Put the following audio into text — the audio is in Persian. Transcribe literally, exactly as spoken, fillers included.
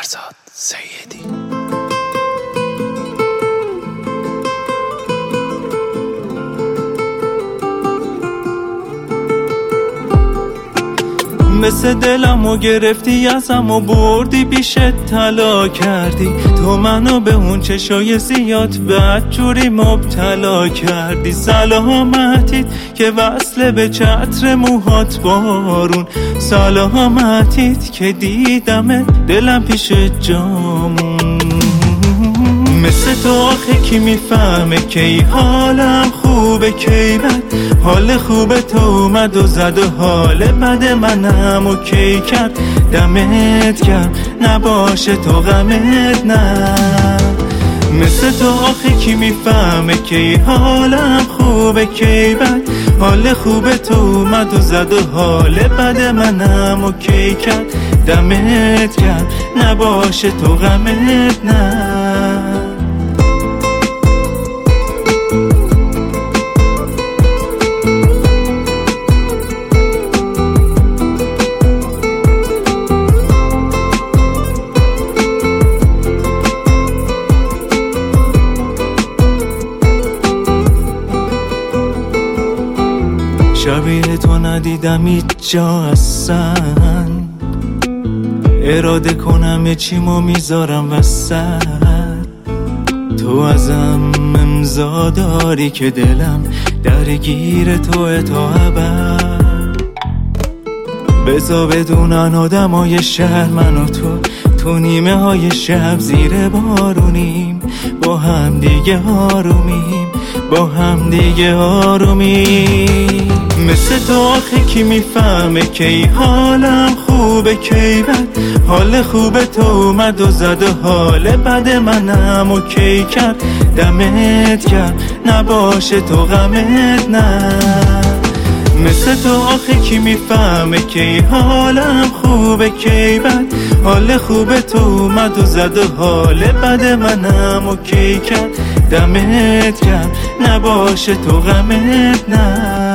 فرزاد سیدی. مثل دلمو گرفتی ازم و بردی پیشت طلا کردی، تو منو به اون چشای زیاد بدجوری مبتلا کردی. سلامتیت که وصله به چتر موهات بارون، سلامتیت که دیدم دلم پیش جامون. مثل تو آخه کی میفهمه کی حالم خوبه کی بد، حال خوبه تو اومد و زد و حال بد منم و کی کرد. دمت گرم نباشه تو غمت نه. مثل تو آخه کی میفهمه کی حالم خوبه کی بد، حال خوبه تو اومد و زد و حال بد منم و کی کرد. دمت گرم نباشه تو غمت نه. شبیه تو ندیدم هیچ جا اصلا، اراده کنم یه چیمو میذارم وسط. تو ازم امضا داری که دلم درگیر توه تا ابد. بذار بدونن آدمای شهر من و تو، تو نیمه های شب زیر بارونیم، با هم دیگه آرومیم، با هم دیگه آرومیم. مثل تو آخه کی میفهمه کی حالم خوبه کی بد، حال خوبه تو اومد و زد و حال بد منم و کی کرد. دمت گرم نباشه تو غمت نه. مثل تو آخه کی میفهمه کی حالم خوبه کی بد، حال خوبه تو اومد و زد و حال بد منم و کی کرد. دمت گرم نباشه تو غمت نه.